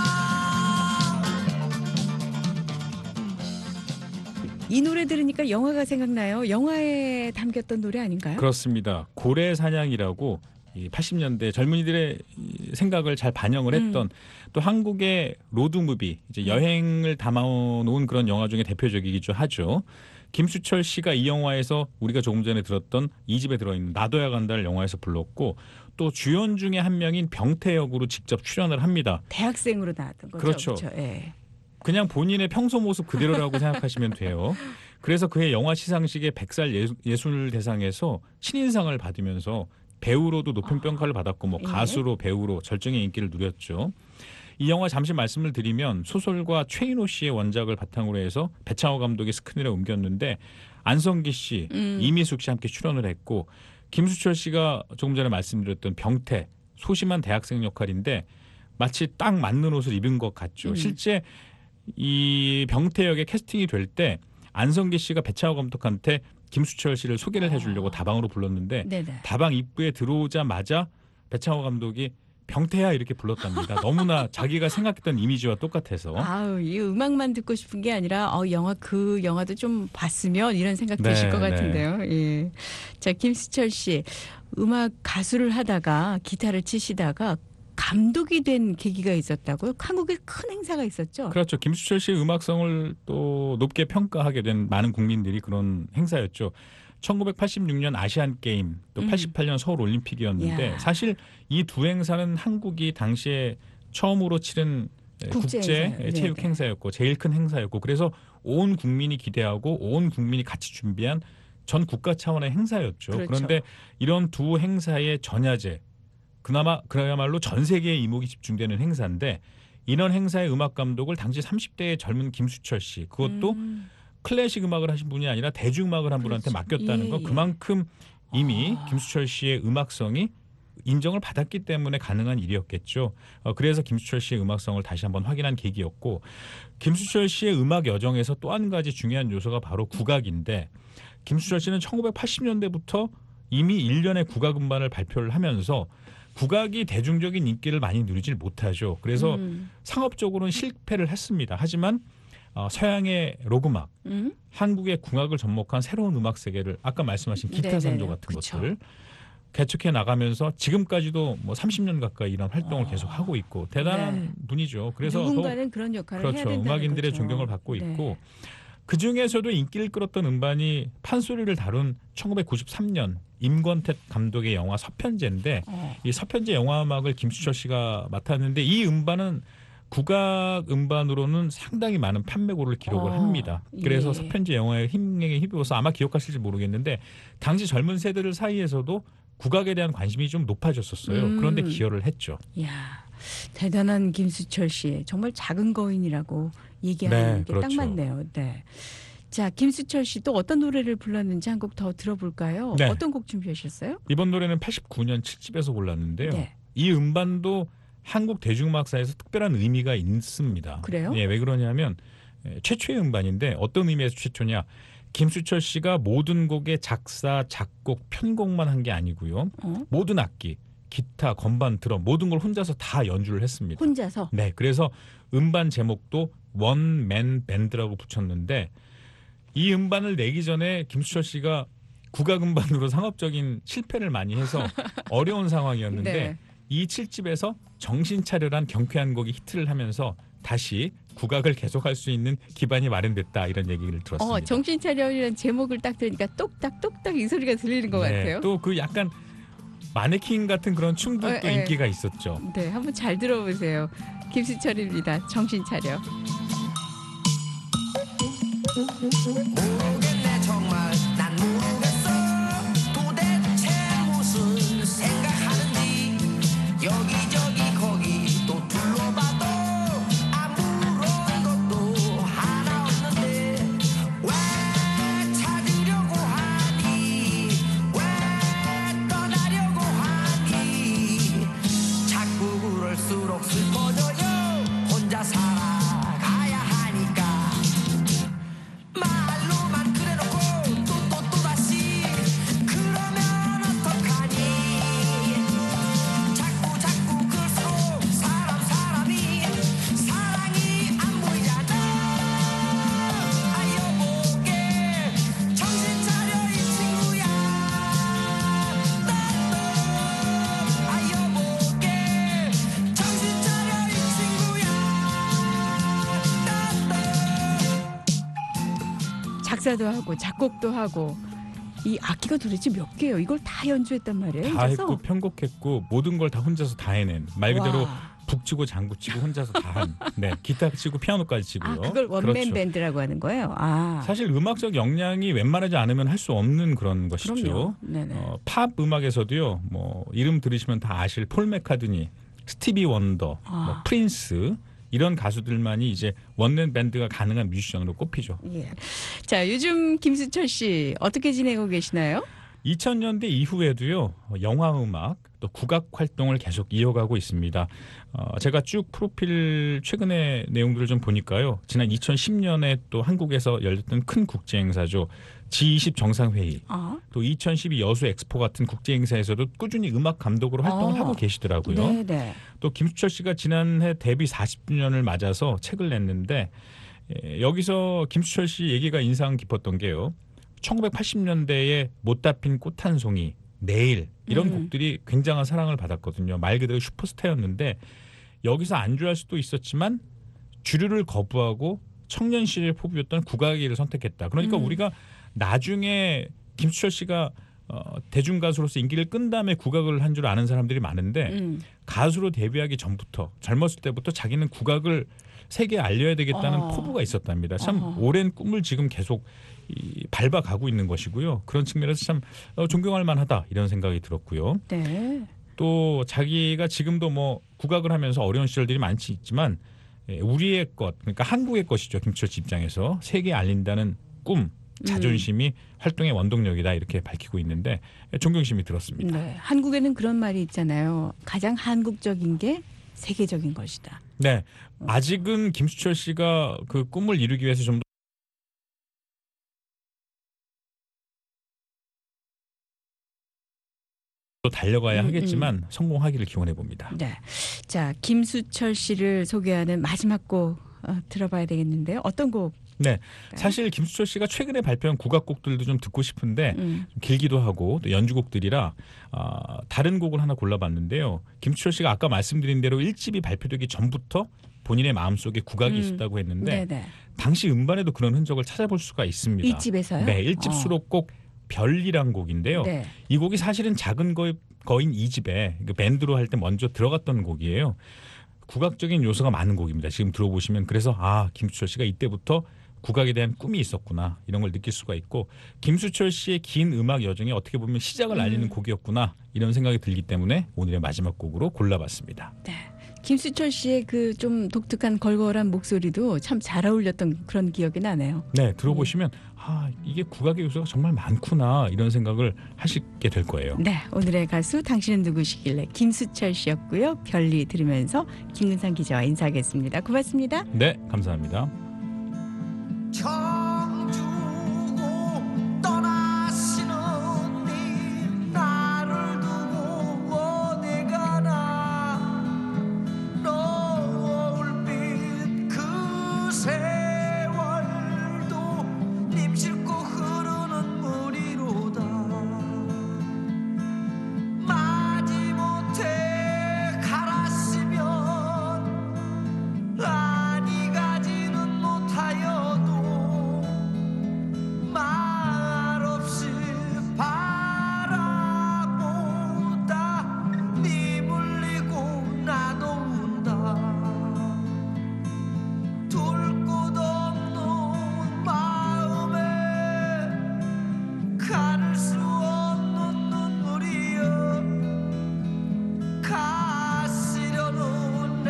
이 노래 들으니까 영화가 생각나요. 영화에 담겼던 노래 아닌가요? 그렇습니다. 고래사냥이라고 이 팔십 년대 젊은이들의 이 생각을 잘 반영을 했던 또 한국의 로드무비 이제 여행을 담아놓은 그런 영화 중에 대표적이기도 하죠. 김수철 씨가 이 영화에서 우리가 조금 전에 들었던 이 집에 들어있는 나도야 간다를 영화에서 불렀고 또 주연 중에 한 명인 병태 역으로 직접 출연을 합니다. 대학생으로 나왔던 거죠. 그렇죠. 그렇죠. 예. 그냥 본인의 평소 모습 그대로라고 생각하시면 돼요. 그래서 그의 영화 시상식에 백살 예수- 예술대상에서 신인상을 받으면서 배우로도 높은 평가를 받았고 뭐 예. 가수로 배우로 절정의 인기를 누렸죠. 이 영화 잠시 말씀을 드리면 소설과 최인호 씨의 원작을 바탕으로 해서 배창호 감독이 스크린에 옮겼는데 안성기 씨, 음. 이미숙 씨 함께 출연을 했고 김수철 씨가 조금 전에 말씀드렸던 병태 소심한 대학생 역할인데 마치 딱 맞는 옷을 입은 것 같죠. 음. 실제 이 병태 역에 캐스팅이 될 때 안성기 씨가 배창호 감독한테 김수철 씨를 소개를 해주려고 다방으로 불렀는데 네네. 다방 입구에 들어오자마자 배창호 감독이 병태야 이렇게 불렀답니다. 너무나 자기가 생각했던 이미지와 똑같아서. 아우, 이 음악만 듣고 싶은 게 아니라 어 영화 그 영화도 좀 봤으면 이런 생각 네, 드실 것 네. 같은데요. 예. 자, 김수철 씨 음악 가수를 하다가 기타를 치시다가 감독이 된 계기가 있었다고요? 한국에 큰 행사가 있었죠. 그렇죠. 김수철 씨의 음악성을 또 높게 평가하게 된 많은 국민들이 그런 행사였죠. 천구백팔십육 년 아시안 게임 또 음. 팔십팔 년 서울 올림픽이었는데 야. 사실 이 두 행사는 한국이 당시에 처음으로 치른 국제 국제 행사예요. 체육 네네. 행사였고 제일 큰 행사였고 그래서 온 국민이 기대하고 온 국민이 같이 준비한 전 국가 차원의 행사였죠. 그렇죠. 그런데 이런 두 행사의 전야제 그나마 그야말로 전 세계의 이목이 집중되는 행사인데 이런 행사의 음악 감독을 당시 삼십 대의 젊은 김수철 씨 그것도 음. 클래식 음악을 하신 분이 아니라 대중음악을 한 분한테 그렇죠. 맡겼다는 예, 건 예. 그만큼 이미 아. 김수철 씨의 음악성이 인정을 받았기 때문에 가능한 일이었겠죠. 어, 그래서 김수철 씨의 음악성을 다시 한번 확인한 계기였고 김수철 씨의 음악 여정에서 또 한 가지 중요한 요소가 바로 국악인데 김수철 씨는 천구백팔십 년대부터 이미 일련의 국악 음반을 발표를 하면서 국악이 대중적인 인기를 많이 누리질 못하죠. 그래서 음. 상업적으로는 실패를 했습니다. 하지만 어, 서양의 록음악, 음? 한국의 궁악을 접목한 새로운 음악 세계를 아까 말씀하신 기타 네네, 선조 같은 그쵸. 것들을 개척해 나가면서 지금까지도 뭐 삼십 년 가까이 이런 활동을 계속 하고 있고 대단한 분이죠. 그래서 더욱 아. 네. 누군가는 그런 역할을 해야 그렇죠. 된다는 음악인들의 거죠. 존경을 받고 네. 있고 그 중에서도 인기를 끌었던 음반이 판소리를 다룬 천구백구십삼 년 임권택 감독의 영화 서편제인데 어. 이 서편제 영화 음악을 김수철 씨가 맡았는데 이 음반은 국악 음반으로는 상당히 많은 판매고를 기록을 어, 합니다. 그래서 예. 서편제 영화의 힘에 힘입어서 아마 기억하실지 모르겠는데 당시 젊은 세대들 사이에서도 국악에 대한 관심이 좀 높아졌었어요. 음. 그런데 기여를 했죠. 이야, 대단한 김수철 씨. 정말 작은 거인이라고 얘기하는 네, 게 딱 그렇죠. 맞네요. 네. 자, 김수철 씨 또 어떤 노래를 불렀는지 한 곡 더 들어볼까요? 네. 어떤 곡 준비하셨어요? 이번 노래는 팔십구 년 칠 집에서 골랐는데요. 네. 이 음반도 한국 대중음악사에서 특별한 의미가 있습니다. 그래요? 예, 왜 그러냐면 예, 최초의 음반인데 어떤 의미에서 최초냐? 김수철 씨가 모든 곡의 작사, 작곡, 편곡만 한 게 아니고요. 어? 모든 악기, 기타, 건반, 드럼 모든 걸 혼자서 다 연주를 했습니다. 혼자서? 네, 그래서 음반 제목도 원맨 밴드라고 붙였는데 이 음반을 내기 전에 김수철 씨가 국악 음반으로 상업적인 실패를 많이 해서 어려운 상황이었는데 네. 이 칠 집에서 정신 차려란 경쾌한 곡이 히트를 하면서 다시 국악을 계속할 수 있는 기반이 마련됐다 이런 얘기를 들었습니다. 어, 정신 차려이라는 제목을 딱 들으니까 똑딱 똑딱 이 소리가 들리는 것 같아요. 또 그 약간 마네킹 같은 그런 춤도 어, 또 예. 인기가 있었죠. 네, 한번 잘 들어보세요. 김수철입니다. 정신 차려. 모르겠네 정말 난 모르겠어 도대체 무슨 생각하는지 여기저기 거기 또 둘러봐도 아무런 것도 하나 없는데 왜 찾으려고 하니 왜 떠나려고 하니 자꾸 그럴수록 슬퍼져요 혼자 살아가야 하니까 말로만 작사도 하고 작곡도 하고 이 악기가 도대체 몇 개예요? 이걸 다 연주했단 말이에요. 다 혼자서? 했고 편곡했고 모든 걸 다 혼자서 다 해낸 말 그대로 와. 북치고 장구치고 혼자서 다 한. 네, 기타 치고 피아노까지 치고요. 아, 그걸 원맨 그렇죠. 밴드라고 하는 거예요. 아, 사실 음악적 역량이 웬만하지 않으면 할 수 없는 그런 것이죠. 그럼요. 네네. 어, 팝 음악에서도요. 뭐 이름 들으시면 다 아실 폴 맥카드니, 스티비 원더, 아. 뭐 프린스 이런 가수들만이 이제 원맨 밴드가 가능한 뮤지션으로 꼽히죠. 예. 자, 요즘 김수철 씨 어떻게 지내고 계시나요? 이천 년대 이후에도요. 영화 음악 또 국악 활동을 계속 이어가고 있습니다. 어, 제가 쭉 프로필 최근의 내용들을 좀 보니까요. 지난 이천십 년에 또 한국에서 열렸던 큰 국제 행사죠. 지 이십 정상회의, 아, 또 이천십이 여수 엑스포 같은 국제 행사에서도 꾸준히 음악 감독으로 활동을 아. 하고 계시더라고요. 네네. 또 김수철 씨가 지난해 데뷔 사십 주년을 맞아서 책을 냈는데 에, 여기서 김수철 씨 얘기가 인상 깊었던 게요. 천구백팔십 년대에 못다 핀 꽃 한 송이, 내일 이런 음. 곡들이 굉장한 사랑을 받았거든요. 말 그대로 슈퍼스타였는데 여기서 안주할 수도 있었지만 주류를 거부하고 청년 시절에 포부였던 국악기를 선택했다. 그러니까 음. 우리가 나중에 김수철 씨가 어, 대중 가수로서 인기를 끈 다음에 국악을 한 줄 아는 사람들이 많은데 음. 가수로 데뷔하기 전부터 젊었을 때부터 자기는 국악을 세계에 알려야 되겠다는 어. 포부가 있었답니다. 참 어허. 오랜 꿈을 지금 계속 이, 밟아가고 있는 것이고요. 그런 측면에서 참 어, 존경할 만하다 이런 생각이 들었고요. 네. 또 자기가 지금도 뭐 국악을 하면서 어려운 시절들이 많지 있지만 예, 우리의 것 그러니까 한국의 것이죠. 김수철 씨 입장에서 세계에 알린다는 꿈, 자존심이 활동의 원동력이다 이렇게 밝히고 있는데 존경심이 들었습니다. 네. 한국에는 그런 말이 있잖아요. 가장 한국적인 게 세계적인 것이다. 네, 아직은 김수철 씨가 그 꿈을 이루기 위해서 좀 더 달려가야 음, 하겠지만 성공하기를 기원해 봅니다. 네. 자, 김수철 씨를 소개하는 마지막 곡 어, 들어봐야 되겠는데요. 어떤 곡? 네, 사실 김수철 씨가 최근에 발표한 국악곡들도 좀 듣고 싶은데 음. 좀 길기도 하고 또 연주곡들이라 아, 다른 곡을 하나 골라봤는데요. 김수철 씨가 아까 말씀드린 대로 일 집이 발표되기 전부터 본인의 마음속에 국악이 음. 있었다고 했는데 네네. 당시 음반에도 그런 흔적을 찾아볼 수가 있습니다. 이 집에서요? 네, 일 집 어. 수록곡 별이란 곡인데요. 네. 이 곡이 사실은 작은 거, 거인 이 집에 그 밴드로 할 때 먼저 들어갔던 곡이에요. 국악적인 요소가 많은 곡입니다. 지금 들어보시면 그래서 아 김수철 씨가 이때부터 국악에 대한 꿈이 있었구나 이런 걸 느낄 수가 있고 김수철 씨의 긴 음악 여정에 어떻게 보면 시작을 알리는 음. 곡이었구나 이런 생각이 들기 때문에 오늘의 마지막 곡으로 골라봤습니다. 네. 김수철 씨의 그 좀 독특한 걸걸한 목소리도 참 잘 어울렸던 그런 기억이 나네요. 네, 들어보시면 아 이게 국악의 요소가 정말 많구나 이런 생각을 하시게 될 거예요. 네, 오늘의 가수 당신은 누구시길래 김수철 씨였고요. 별리 들으면서 김근상 기자와 인사하겠습니다. 고맙습니다. 네, 감사합니다. 청주고 떠나시는 님 나를 두고 어디 가나 노을빛 그 세월도 님 싣고 흐르는 물이로다 마지못해 갈았으면 아니 가지는 못하여도 말없이 바라보다 니 물리고 나도 운다 둘 곳 없는 마음에 가릴 수 없는 눈물이여 가시려는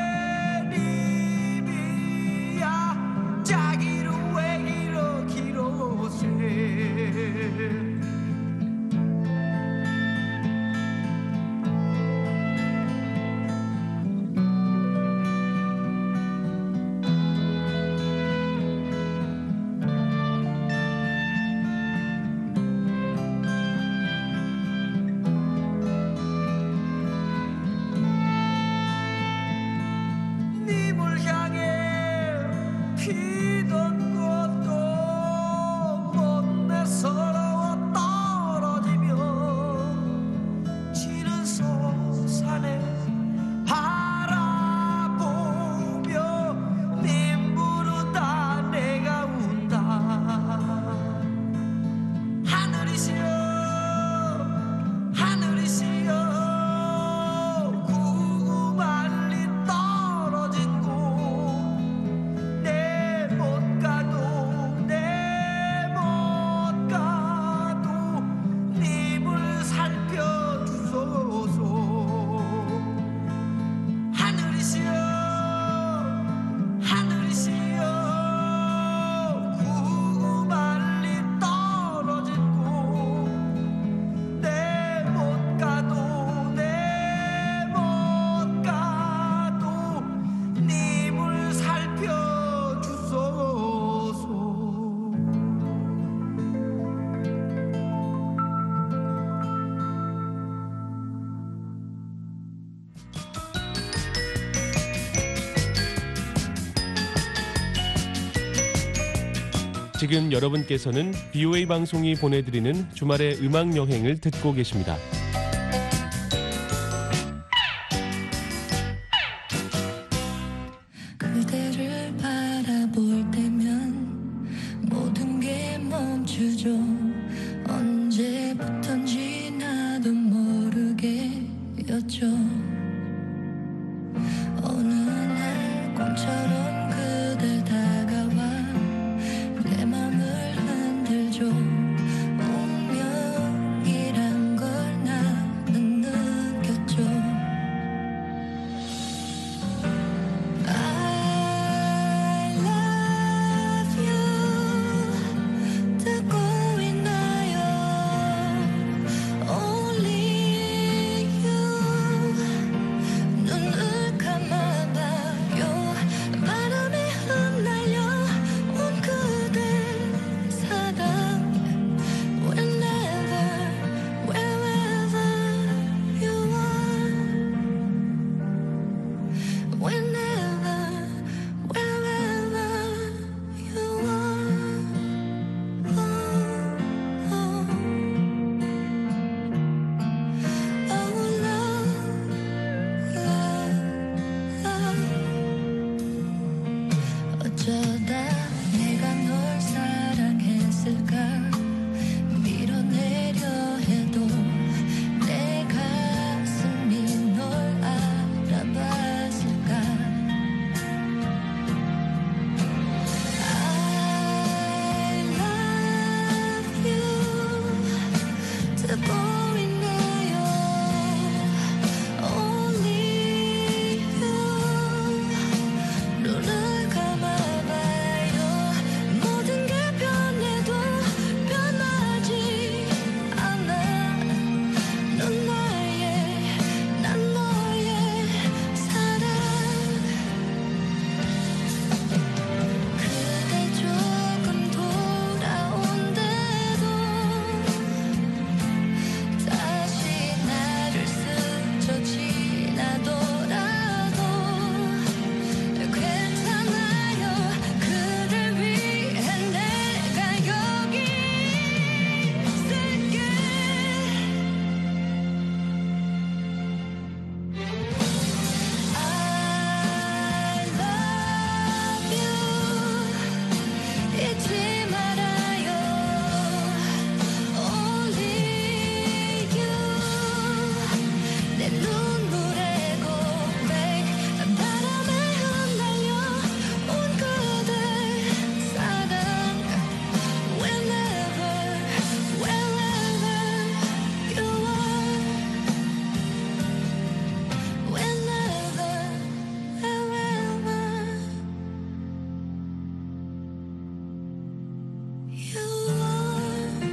내님이야 자기를 왜 길어 길어세 지금 여러분께서는 비오에이 방송이 보내드리는 주말의 음악 여행을 듣고 계십니다. 그대를 바라볼 때면 모든 게 멈추죠. 언제부턴지 나도 모르게였죠. 어느 날 꿈처럼 그대 다가와 내 맘을 흔들죠. 운명이란 걸 나는 느꼈죠. I love you 듣고 있나요? Only you 눈을 감아봐요. 바람에 흩날려 온 그대 사랑 Whenever, wherever you are Whenever, wherever you are oh, oh. Oh, love, love, love 어쩌다 내가 널 사랑했을까 밀어내려 해도 내 가슴이 널 알아봤을까 I love you 듣고 있나요? Only you 눈을 감아봐요. 모든 게 변해도 변하지 않아. 넌 나의 난 너의 사랑 그대 조금 돌아온대도 다시 나를 스쳐 지나더라도 괜찮아요. 그댈 위해 내가 여기 있을게. I love you 잊지 말아요. Only you 내 눈물의 고백 바람에 흩날려 온 그대 사랑 Whenever, wherever you are Whenever, wherever you are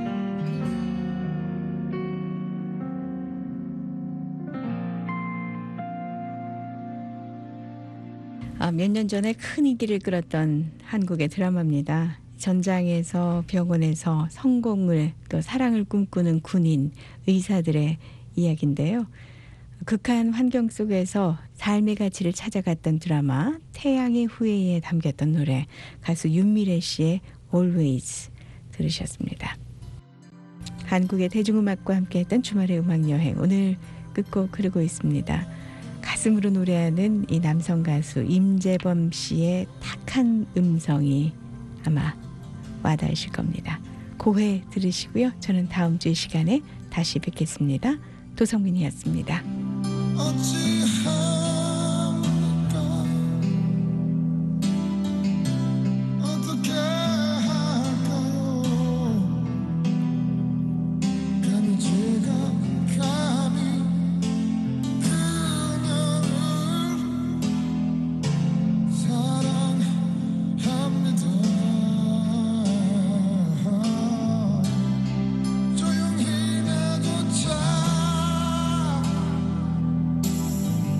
아, 몇 년 전에 큰 인기를 끌었던 한국의 드라마입니다. 전장에서 병원에서 성공을 또 사랑을 꿈꾸는 군인, 의사들의 이야기인데요. 극한 환경 속에서 삶의 가치를 찾아갔던 드라마 태양의 후예에 담겼던 노래 가수 윤미래 씨의 Always 들으셨습니다. 한국의 대중음악과 함께했던 주말의 음악여행 오늘 끝곡 흐르고 있습니다. 가슴으로 노래하는 이 남성 가수 임재범 씨의 탁한 음성이 아마 와닿으실 겁니다. 고해 들으시고요. 저는 다음 주 이 시간에 다시 뵙겠습니다. 도성민이었습니다. 어찌합니까 어떻게 할까요 감히 제가 감히 그녀를 사랑합니다 조용히 내도 참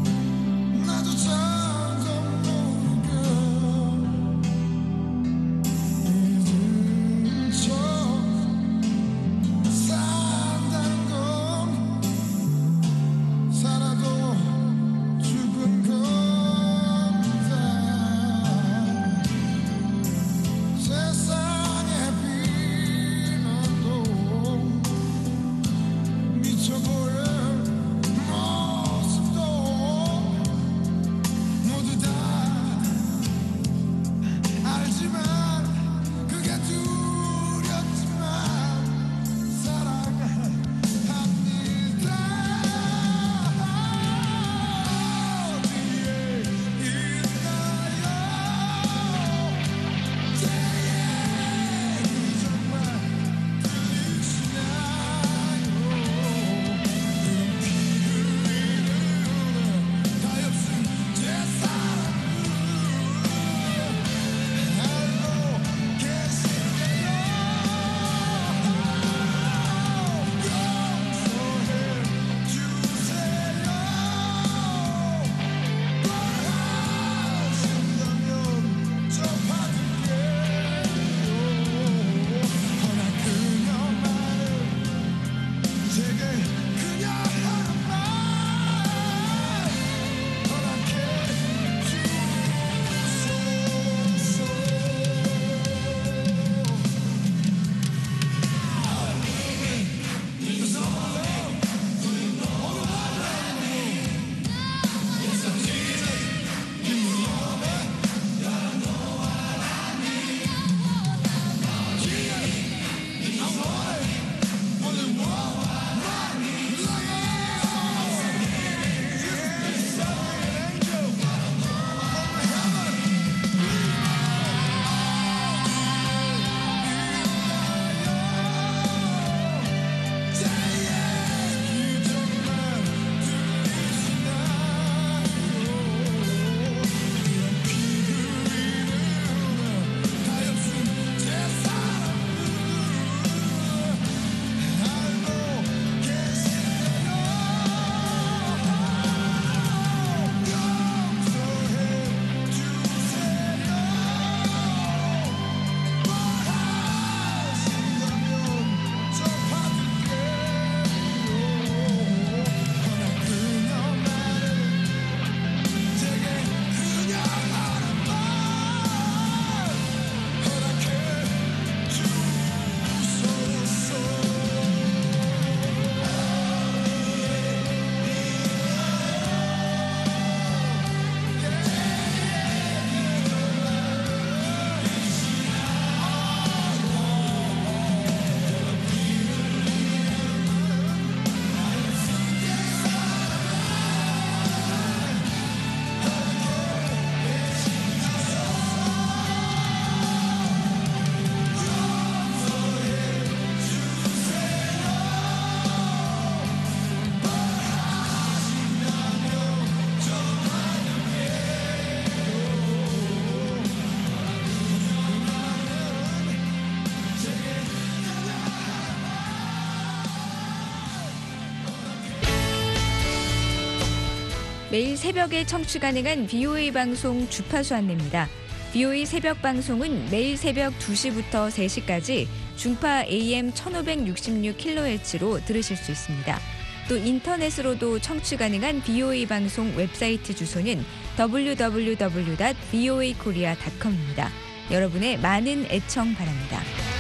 매일 새벽에 청취 가능한 비오에이 방송 주파수 안내입니다. 비오에이 새벽 방송은 매일 새벽 두 시부터 세 시까지 중파 에이엠 천오백육십육 킬로헤르츠로 들으실 수 있습니다. 또 인터넷으로도 청취 가능한 비오에이 방송 웹사이트 주소는 더블유 더블유 더블유 닷 비오에이 코리아 닷 컴입니다. 여러분의 많은 애청 바랍니다.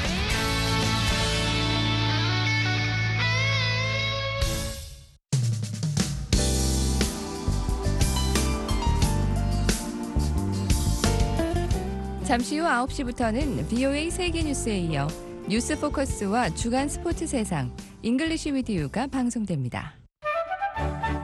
잠시 후 아홉 시부터는 비오에이 세계뉴스에 이어 뉴스 포커스와 주간 스포츠 세상 잉글리시 위드 유가 방송됩니다.